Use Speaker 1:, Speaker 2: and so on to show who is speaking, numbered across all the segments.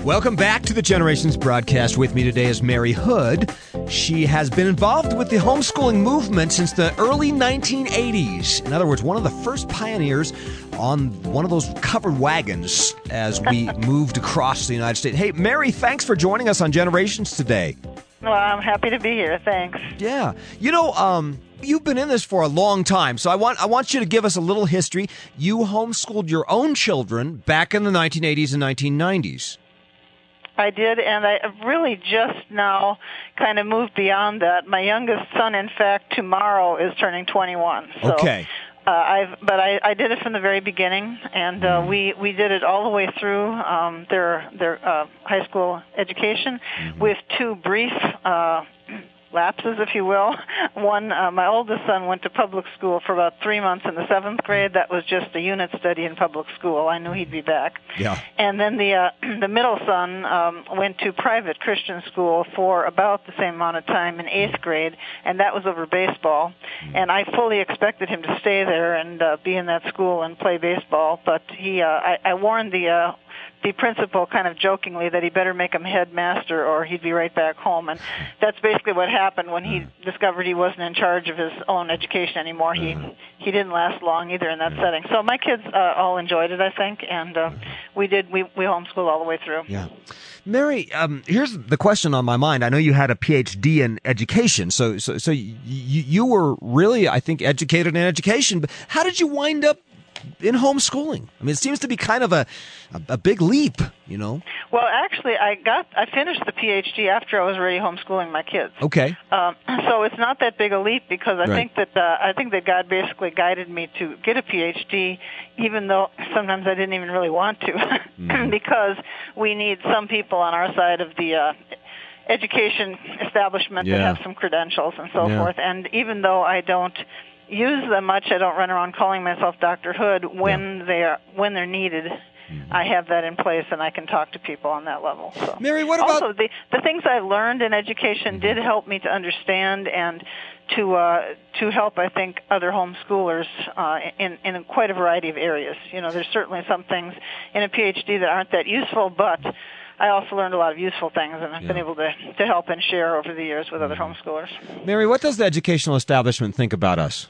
Speaker 1: Welcome back to the Generations broadcast. With me today is Mary Hood. She has been involved with the homeschooling movement since the early 1980s. In other words, one of the first pioneers on one of those covered wagons as we moved across the United States. Hey, Mary, thanks for joining us on Generations today.
Speaker 2: Well, I'm happy to be here. Thanks.
Speaker 1: Yeah. You've been in this for a long time, so I want you to give us a little history. You homeschooled your own children back in the 1980s and 1990s.
Speaker 2: I did, and I really just now kind of moved beyond that. My youngest son, in fact, tomorrow is turning 21. So,
Speaker 1: okay.
Speaker 2: I did it from the very beginning, and we did it all the way through their high school education with two brief lapses, if you will. One, my oldest son went to public school for about 3 months in the 7th grade. That was just a unit study in public school. I knew he'd be back.
Speaker 1: Yeah.
Speaker 2: And then the middle son went to private Christian school for about the same amount of time in 8th grade, and that was over baseball. And I fully expected him to stay there and be in that school and play baseball, but I warned the principal kind of jokingly that he better make him headmaster or he'd be right back home. And that's basically what happened when he discovered he wasn't in charge of his own education anymore. He didn't last long either in that setting. So my kids all enjoyed it, I think, and we homeschooled all the way through.
Speaker 1: Yeah. Mary, here's the question on my mind. I know you had a PhD in education, so you were really, I think, educated in education, but how did you wind up in homeschooling? I mean, it seems to be kind of a big leap, you know?
Speaker 2: Well, actually, I finished the PhD after I was already homeschooling my kids.
Speaker 1: Okay.
Speaker 2: So it's not that big a leap because I think that God basically guided me to get a PhD, even though sometimes I didn't even really want to, because we need some people on our side of the education establishment that have some credentials and so forth. And even though I don't use them much, I don't run around calling myself Dr. Hood when they're needed. I have that in place, and I can talk to people on that level. So.
Speaker 1: Mary, what about
Speaker 2: also the things I learned in education did help me to understand and to help, I think, other homeschoolers in quite a variety of areas. You know, there's certainly some things in a PhD that aren't that useful, but I also learned a lot of useful things, and I've been able to help and share over the years with other homeschoolers.
Speaker 1: Mary, what does the educational establishment think about us?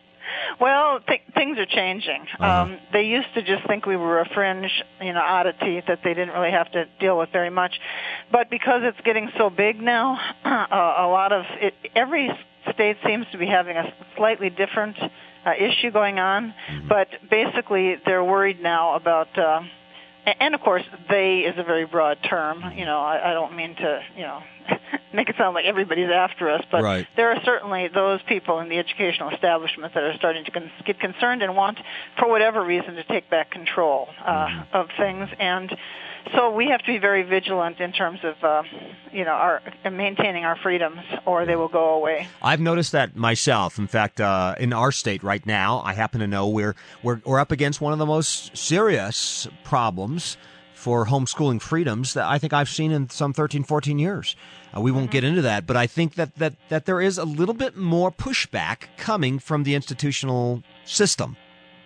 Speaker 2: Well, things are changing. They used to just think we were a fringe, oddity that they didn't really have to deal with very much. But because it's getting so big now, a lot of it, every state seems to be having a slightly different issue going on. But basically, they're worried now about. And of course, "they" is a very broad term. I don't mean to, make it sound like everybody's after us, but there are certainly those people in the educational establishment that are starting to get concerned and want, for whatever reason, to take back control of things. And so we have to be very vigilant in terms of, our maintaining our freedoms, or they will go away.
Speaker 1: I've noticed that myself. In fact, in our state right now, I happen to know we're up against one of the most serious problems for homeschooling freedoms that I think I've seen in some 13, 14 years. We won't get into that, but I think that there is a little bit more pushback coming from the institutional system.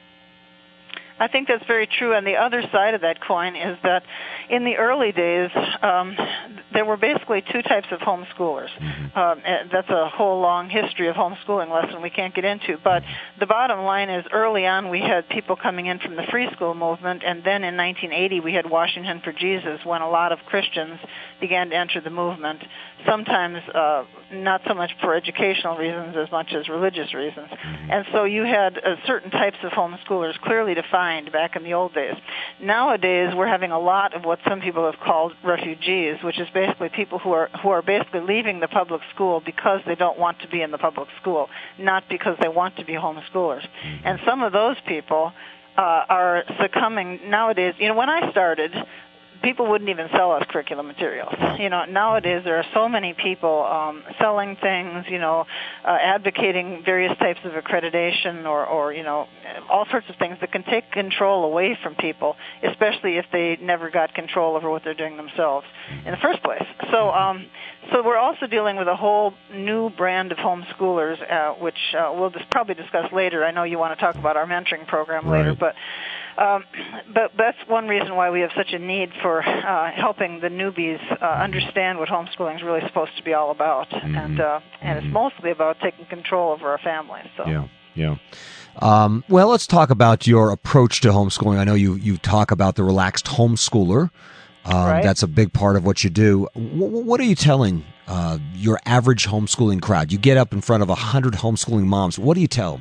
Speaker 2: I think that's very true. And the other side of that coin is that in the early days, there were basically two types of homeschoolers. That's a whole long history of homeschooling lesson we can't get into. But the bottom line is early on we had people coming in from the free school movement, and then in 1980 we had Washington for Jesus when a lot of Christians began to enter the movement, sometimes not so much for educational reasons as much as religious reasons. And so you had certain types of homeschoolers clearly defined back in the old days. Nowadays, we're having a lot of what some people have called refugees, which is basically people who are basically leaving the public school because they don't want to be in the public school, not because they want to be homeschoolers. And some of those people are succumbing nowadays. When I started, people wouldn't even sell us curriculum materials. Nowadays there are so many people selling things, advocating various types of accreditation or all sorts of things that can take control away from people, especially if they never got control over what they're doing themselves in the first place. So we're also dealing with a whole new brand of homeschoolers, which we'll probably discuss later. I know you want to talk about our mentoring program later, but But that's one reason why we have such a need for helping the newbies understand what homeschooling is really supposed to be all about, and it's mostly about taking control over our families. So.
Speaker 1: Yeah. Well, let's talk about your approach to homeschooling. I know you talk about the relaxed homeschooler.
Speaker 2: Right.
Speaker 1: That's a big part of what you do. What are you telling your average homeschooling crowd? You get up in front of 100 homeschooling moms. What do you tell them?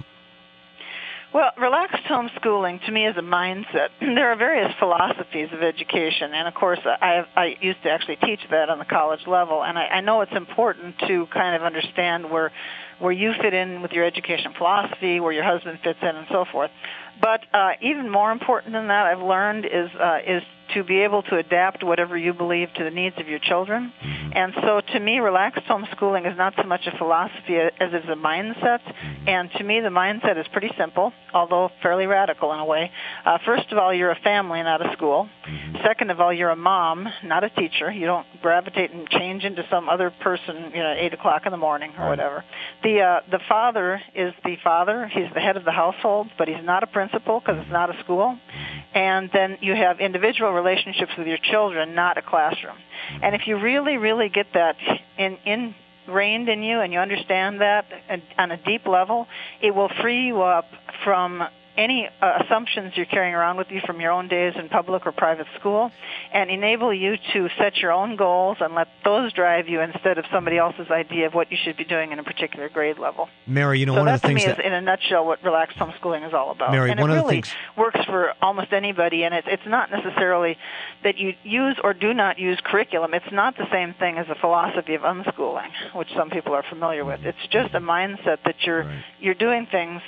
Speaker 2: Well, relaxed homeschooling to me is a mindset. There are various philosophies of education, and of course I used to actually teach that on the college level, and I know it's important to kind of understand where you fit in with your education philosophy, where your husband fits in, and so forth. But even more important than that, I've learned is to be able to adapt whatever you believe to the needs of your children. And so to me, relaxed homeschooling is not so much a philosophy as it is a mindset. And to me, the mindset is pretty simple, although fairly radical in a way. First of all, you're a family, not a school. Second of all, you're a mom, not a teacher. You don't gravitate and change into some other person, at 8 o'clock in the morning or whatever. The father is the father. He's the head of the household, but he's not a principal because it's not a school. And then you have individual relationships with your children, not a classroom. And if you really, really get that ingrained in you and you understand that on a deep level, it will free you up from any assumptions you're carrying around with you from your own days in public or private school, and enable you to set your own goals and let those drive you instead of somebody else's idea of what you should be doing in a particular grade level.
Speaker 1: Mary, one of the things
Speaker 2: that, to me, is in a nutshell what relaxed homeschooling is all about.
Speaker 1: Mary,
Speaker 2: and it really works for almost anybody, and it's not necessarily that you use or do not use curriculum. It's not the same thing as a philosophy of unschooling, which some people are familiar with. It's just a mindset that you're doing things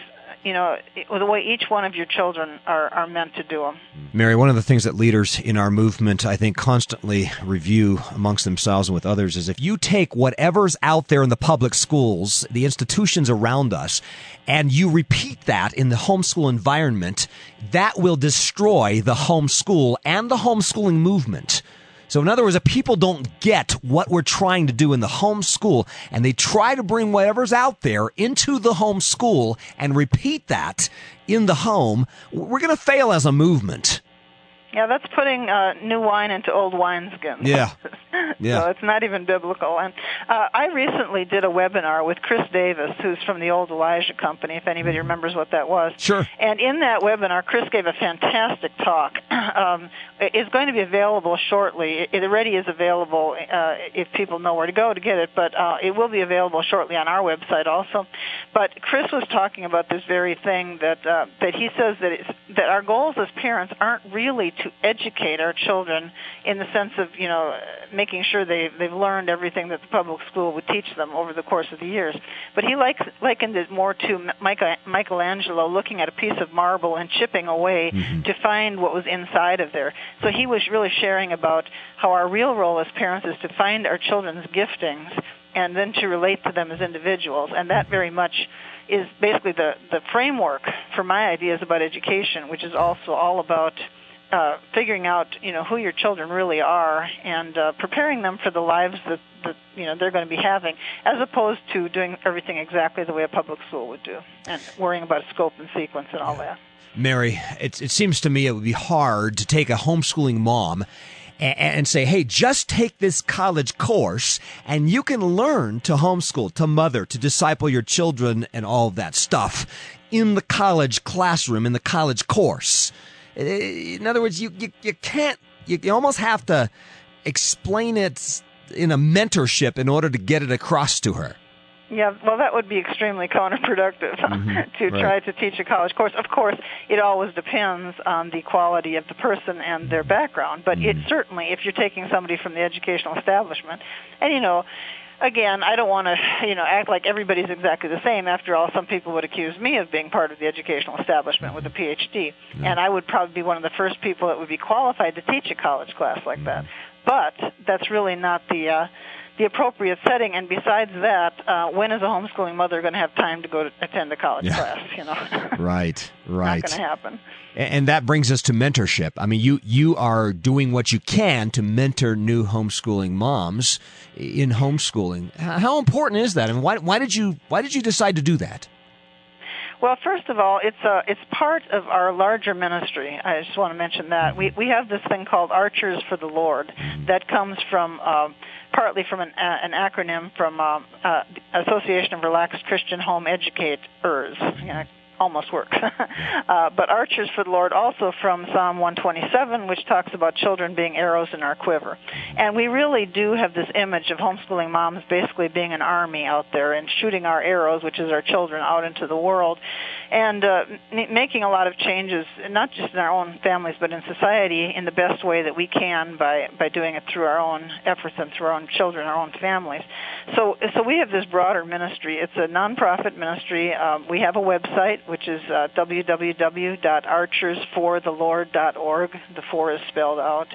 Speaker 2: the way each one of your children are meant to do them.
Speaker 1: Mary, one of the things that leaders in our movement, I think, constantly review amongst themselves and with others is if you take whatever's out there in the public schools, the institutions around us, and you repeat that in the homeschool environment, that will destroy the homeschool and the homeschooling movement. So in other words, if people don't get what we're trying to do in the homeschool and they try to bring whatever's out there into the homeschool and repeat that in the home, we're going to fail as a movement.
Speaker 2: Yeah, that's putting new wine into old wineskins.
Speaker 1: Yeah.
Speaker 2: So it's not even biblical. And I recently did a webinar with Chris Davis, who's from the old Elijah Company, if anybody remembers what that was.
Speaker 1: Sure.
Speaker 2: And in that webinar, Chris gave a fantastic talk. It's going to be available shortly. It already is available if people know where to go to get it, but it will be available shortly on our website also. But Chris was talking about this very thing that he says that our goals as parents aren't really to educate our children in the sense of, making sure they've learned everything that the public school would teach them over the course of the years. But he likened it more to Michelangelo looking at a piece of marble and chipping away to find what was inside of there. So he was really sharing about how our real role as parents is to find our children's giftings and then to relate to them as individuals. And that very much is basically the framework for my ideas about education, which is also all about figuring out, who your children really are and preparing them for the lives that they're going to be having, as opposed to doing everything exactly the way a public school would do and worrying about scope and sequence and all that.
Speaker 1: Mary, it seems to me it would be hard to take a homeschooling mom and say, hey, just take this college course and you can learn to homeschool, to mother, to disciple your children and all that stuff in the college classroom, in the college course. In other words, you can't, you almost have to explain it in a mentorship in order to get it across to her.
Speaker 2: Yeah, well, that would be extremely counterproductive to try to teach a college course. Of course, it always depends on the quality of the person and their background, but it certainly, if you're taking somebody from the educational establishment, and again, I don't want to, act like everybody's exactly the same. After all, some people would accuse me of being part of the educational establishment with a PhD, and I would probably be one of the first people that would be qualified to teach a college class like that. But that's really not the appropriate setting. And besides that, when is a homeschooling mother going to have time to go to attend a college class?
Speaker 1: Right.
Speaker 2: Not going to happen.
Speaker 1: And that brings us to mentorship. I mean, you are doing what you can to mentor new homeschooling moms in homeschooling. How important is that? And why did you decide to do that?
Speaker 2: Well, first of all, it's part of our larger ministry. I just want to mention that we have this thing called Archers for the Lord that comes from partly from an acronym from Association of Relaxed Christian Home Educators. Almost works. But Archers for the Lord also from Psalm 127, which talks about children being arrows in our quiver. And we really do have this image of homeschooling moms basically being an army out there and shooting our arrows, which is our children, out into the world, and making a lot of changes, not just in our own families, but in society in the best way that we can by doing it through our own efforts and through our own children, our own families. So we have this broader ministry. It's a nonprofit ministry. We have a website, which is www.archersforthelord.org. The 4 is spelled out.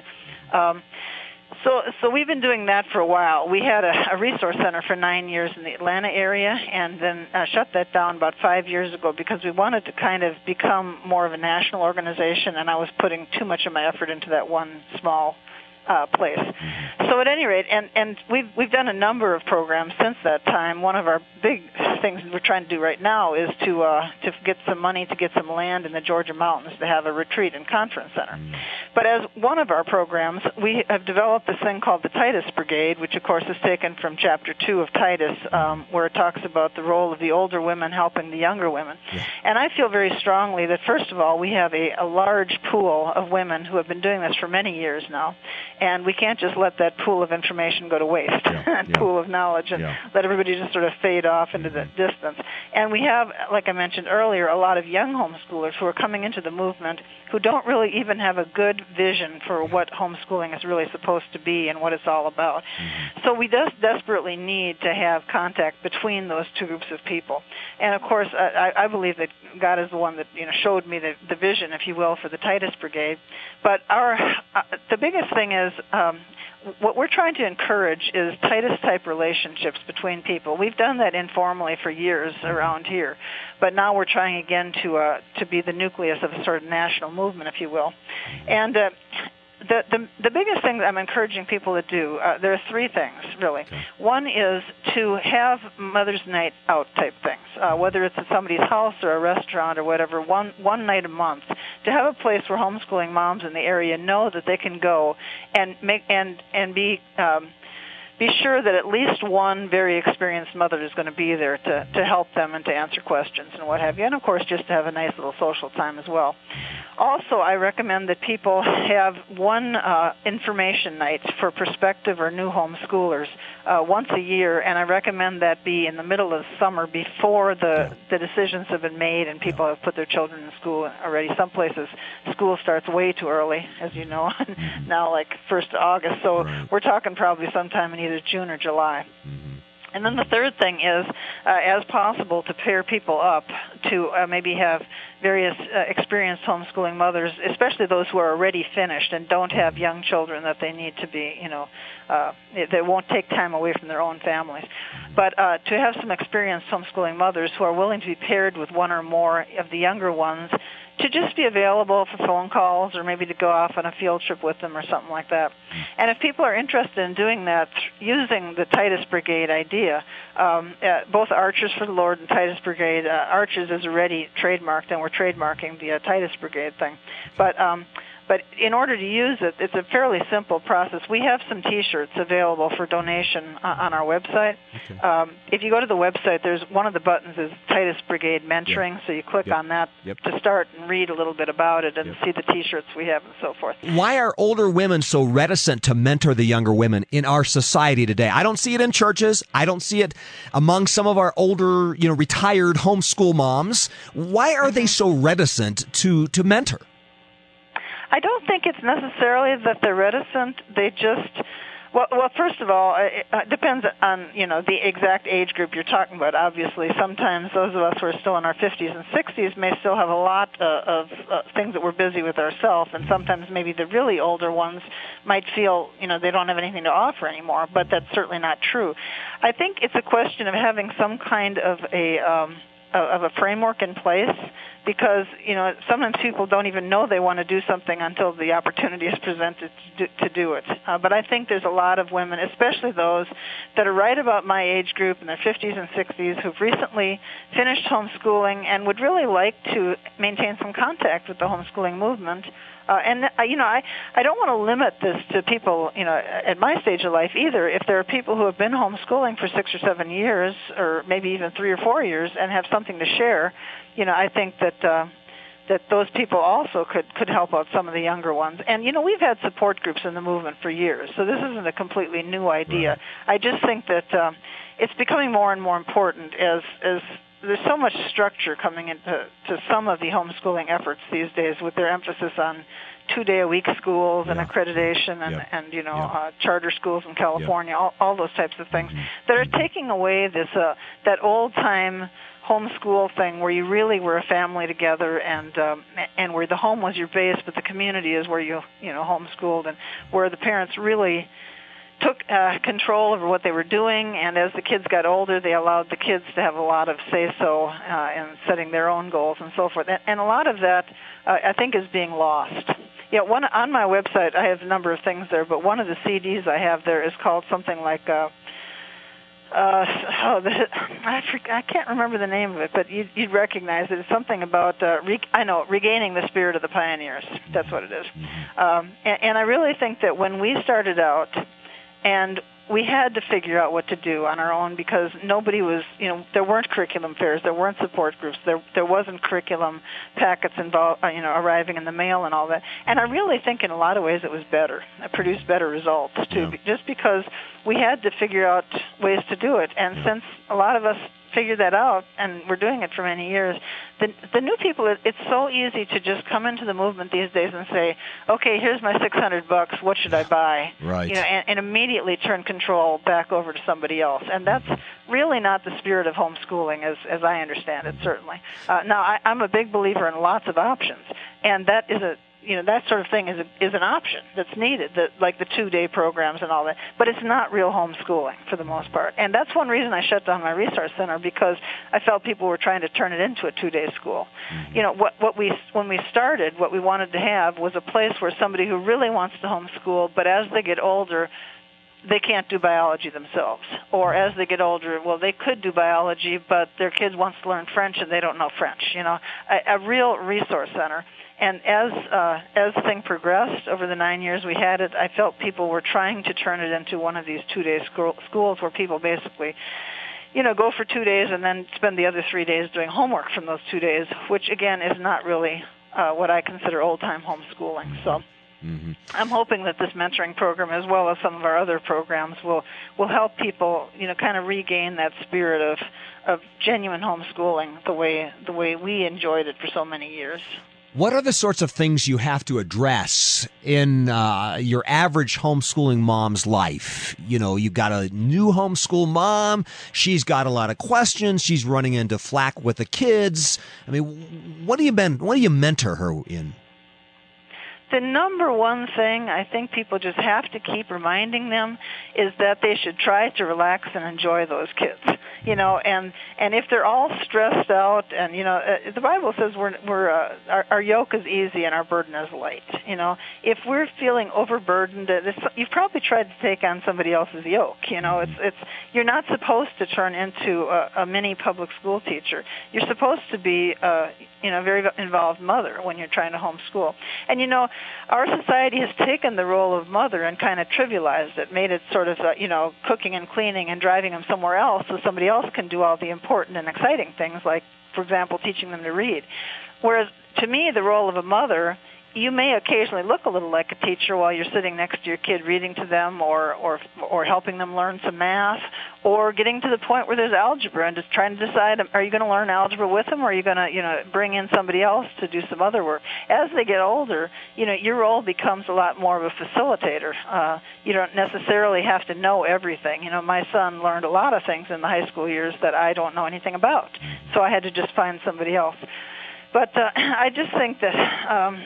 Speaker 2: So we've been doing that for a while. We had a resource center for 9 years in the Atlanta area, and then shut that down about 5 years ago because we wanted to kind of become more of a national organization, and I was putting too much of my effort into that one small place. So at any rate, and we've done a number of programs since that time. One of our big things we're trying to do right now is to get some money to get some land in the Georgia mountains to have a retreat and conference center. But as one of our programs, we have developed this thing called the Titus Brigade, which of course is taken from chapter 2 of Titus, where it talks about the role of the older women helping the younger women. And I feel very strongly that first of all, we have a large pool of women who have been doing this for many years now. And we can't just let that pool of information go to waste, pool of knowledge, and let everybody just sort of fade off into the distance. And we have, like I mentioned earlier, a lot of young homeschoolers who are coming into the movement who don't really even have a good vision for what homeschooling is really supposed to be and what it's all about. So we just desperately need to have contact between those two groups of people. And of course, I believe that God is the one that showed me the vision, if you will, for the Titus Brigade. But the biggest thing is what we're trying to encourage is Titus-type relationships between people. We've done that informally for years around here, but now we're trying again to be the nucleus of a sort of national movement, if you will. And the biggest thing that I'm encouraging people to do, there are 3 things, really. Okay. One is to have Mother's Night Out type things, whether it's at somebody's house or a restaurant or whatever, one night a month, to have a place where homeschooling moms in the area know that they can go and be sure that at least one very experienced mother is going to be there to help them and to answer questions and what have you, and of course just to have a nice little social time as well. Also, I recommend that people have one information night for prospective or new homeschoolers once a year, and I recommend that be in the middle of summer before the decisions have been made and people have put their children in school already. Some places school starts way too early, as you know, now like 1st of August, so we're talking probably sometime in either June or July. And then the third thing is, as possible, to pair people up to maybe have various experienced homeschooling mothers, especially those who are already finished and don't have young children that they need to be, they won't take time away from their own families. But to have some experienced homeschooling mothers who are willing to be paired with one or more of the younger ones to just be available for phone calls or maybe to go off on a field trip with them or something like that. And if people are interested in doing that using the Titus Brigade idea, both Archers for the Lord and Titus Brigade, Archers is already trademarked, and we're trademarking the Titus Brigade thing. But in order to use it, it's a fairly simple process. We have some T-shirts available for donation on our website. Okay. If you go to the website, there's one of the buttons is Titus Brigade Mentoring, so you click on that to start and read a little bit about it and see the T-shirts we have and so forth.
Speaker 1: Why are older women so reticent to mentor the younger women in our society today? I don't see it in churches. I don't see it among some of our older, retired homeschool moms. Why are they so reticent to mentor?
Speaker 2: I don't think it's necessarily that they're reticent. They just, well, first of all, it depends on, the exact age group you're talking about. Obviously, sometimes those of us who are still in our 50s and 60s may still have a lot of things that we're busy with ourselves, and sometimes maybe the really older ones might feel, they don't have anything to offer anymore, but that's certainly not true. I think it's a question of having some kind of a of a framework in place, because sometimes people don't even know they want to do something until the opportunity is presented to do it. But I think there's a lot of women, especially those that are right about my age group in their 50s and 60s, who've recently finished homeschooling and would really like to maintain some contact with the homeschooling movement. I don't want to limit this to people, at my stage of life either. If there are people who have been homeschooling for 6 or 7 years, or maybe even 3 or 4 years, and have something to share, I think that those people also could help out some of the younger ones. And we've had support groups in the movement for years, so this isn't a completely new idea.
Speaker 1: Right.
Speaker 2: I just think that it's becoming more and more important as there's so much structure coming into some of the homeschooling efforts these days, with their emphasis on 2-day-a-week schools and accreditation and charter schools in California, all those types of things that are taking away this that old-time homeschool thing where you really were a family together and where the home was your base, but the community is where you homeschooled, and where the parents really took control over what they were doing, and as the kids got older, they allowed the kids to have a lot of say-so in setting their own goals and so forth. And a lot of that, I think, is being lost. On my website, I have a number of things there, but one of the CDs I have there is called something like, I can't remember the name of it, but you'd recognize it. It's something about, regaining the spirit of the pioneers. That's what it is. And I really think that when we started out, and we had to figure out what to do on our own, because nobody was, there weren't curriculum fairs, there weren't support groups, there wasn't curriculum packets involved, arriving in the mail and all that. And I really think in a lot of ways it was better. It produced better results too, just because we had to figure out ways to do it. And since a lot of us figured that out, and we're doing it for many years, the new people, it's so easy to just come into the movement these days and say, okay, here's my $600, what should I buy?
Speaker 1: Right.
Speaker 2: And immediately turn control back over to somebody else. And that's really not the spirit of homeschooling, as I understand it, certainly. Now, I'm a big believer in lots of options, and that is that sort of thing is an option that's needed, like the 2-day programs and all that. But it's not real homeschooling for the most part. And that's one reason I shut down my resource center, because I felt people were trying to turn it into a 2-day school. When we started, what we wanted to have was a place where somebody who really wants to homeschool, but as they get older, they can't do biology themselves. Or as they get older, well, they could do biology, but their kids wants to learn French and they don't know French. A real resource center. And as the thing progressed over the 9 years we had it, I felt people were trying to turn it into one of these 2-day schools where people basically, go for 2 days and then spend the other 3 days doing homework from those 2 days, which again is not really what I consider old-time homeschooling. So I'm hoping that this mentoring program, as well as some of our other programs, will help people, kind of regain that spirit of genuine homeschooling the way we enjoyed it for so many years.
Speaker 1: What are the sorts of things you have to address in your average homeschooling mom's life? You've got a new homeschool mom. She's got a lot of questions. She's running into flack with the kids. I mean, what do you mentor her in?
Speaker 2: The number one thing I think people just have to keep reminding them is that they should try to relax and enjoy those kids. And if they're all stressed out, and the Bible says our yoke is easy and our burden is light. If we're feeling overburdened, you've probably tried to take on somebody else's yoke. You're not supposed to turn into a mini public school teacher. You're supposed to be a very involved mother when you're trying to homeschool. And our society has taken the role of mother and kind of trivialized it, made it sort of cooking and cleaning and driving them somewhere else so somebody else can do all the important and exciting things, like, for example, teaching them to read. Whereas, to me, the role of a mother, you may occasionally look a little like a teacher while you're sitting next to your kid reading to them, or helping them learn some math, or getting to the point where there's algebra and just trying to decide, are you going to learn algebra with them, or are you going to bring in somebody else to do some other work? As they get older, your role becomes a lot more of a facilitator. You don't necessarily have to know everything. My son learned a lot of things in the high school years that I don't know anything about, so I had to just find somebody else. But I just think that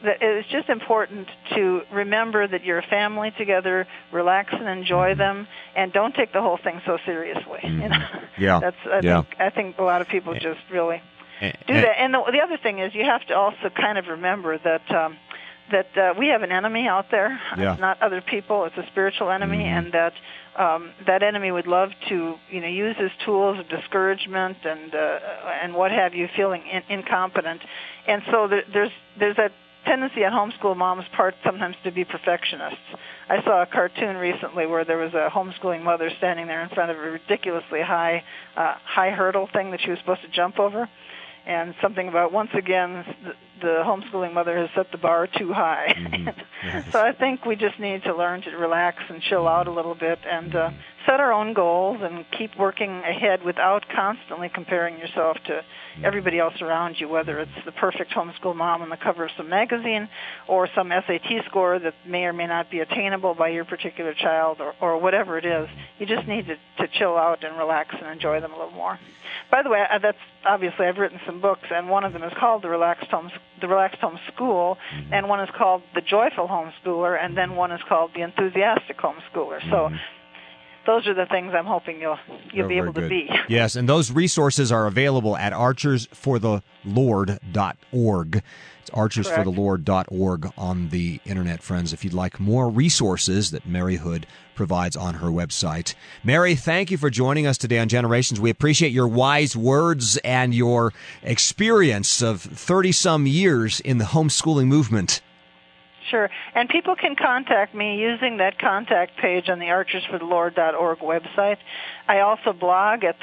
Speaker 2: that it's just important to remember that you're a family together, relax and enjoy them, and don't take the whole thing so seriously. You know?
Speaker 1: Yeah.
Speaker 2: I think a lot of people just really do that. And the other thing is you have to also kind of remember that we have an enemy out there.
Speaker 1: Yeah.
Speaker 2: It's not other people. It's a spiritual enemy, and that enemy would love to, use his tools of discouragement and what have you, feeling incompetent. And so there's that tendency on homeschool moms' part sometimes to be perfectionists. I saw a cartoon recently where there was a homeschooling mother standing there in front of a ridiculously high hurdle thing that she was supposed to jump over. And something about, once again, the homeschooling mother has set the bar too high. Yes. So I think we just need to learn to relax and chill out a little bit and set our own goals and keep working ahead without constantly comparing yourself to everybody else around you, whether it's the perfect homeschool mom on the cover of some magazine or some SAT score that may or may not be attainable by your particular child or whatever it is. You just need to chill out and relax and enjoy them a little more. By the way, that's obviously I've written some books, and one of them is called The Relaxed Homeschool, and one is called The Joyful Homeschooler, and then one is called The Enthusiastic Homeschooler. So those are the things I'm hoping you'll be able to be.
Speaker 1: Yes, and those resources are available at archersforthelord.org. It's archersforthelord.org on the internet, friends, if you'd like more resources that Mary Hood provides on her website. Mary, thank you for joining us today on Generations. We appreciate your wise words and your experience of 30-some years in the homeschooling movement.
Speaker 2: Sure. And people can contact me using that contact page on the archersforthelord.org website. I also blog at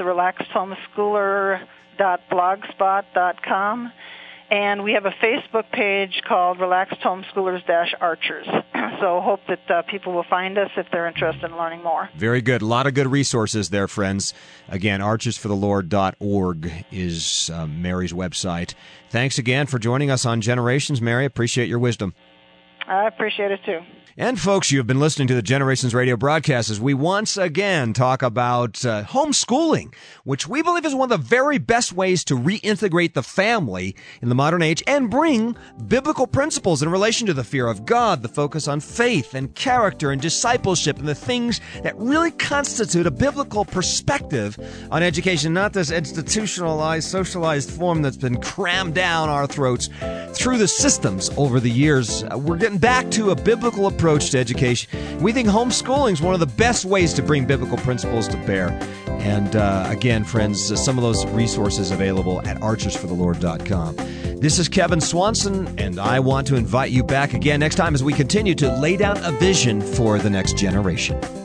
Speaker 2: therelaxedhomeschooler.blogspot.com. And we have a Facebook page called Relaxed Homeschoolers-Archers. So hope that people will find us if they're interested in learning more.
Speaker 1: Very good. A lot of good resources there, friends. Again, archersforthelord.org is Mary's website. Thanks again for joining us on Generations, Mary. Appreciate your wisdom.
Speaker 2: I appreciate it, too.
Speaker 1: And, folks, you've been listening to the Generations Radio broadcast as we once again talk about homeschooling, which we believe is one of the very best ways to reintegrate the family in the modern age and bring biblical principles in relation to the fear of God, the focus on faith and character and discipleship and the things that really constitute a biblical perspective on education, not this institutionalized, socialized form that's been crammed down our throats through the systems over the years. We're getting back to a biblical approach to education. We think homeschooling is one of the best ways to bring biblical principles to bear. And again, friends, some of those resources available at archersforthelord.com. This is Kevin Swanson, and I want to invite you back again next time as we continue to lay down a vision for the next generation.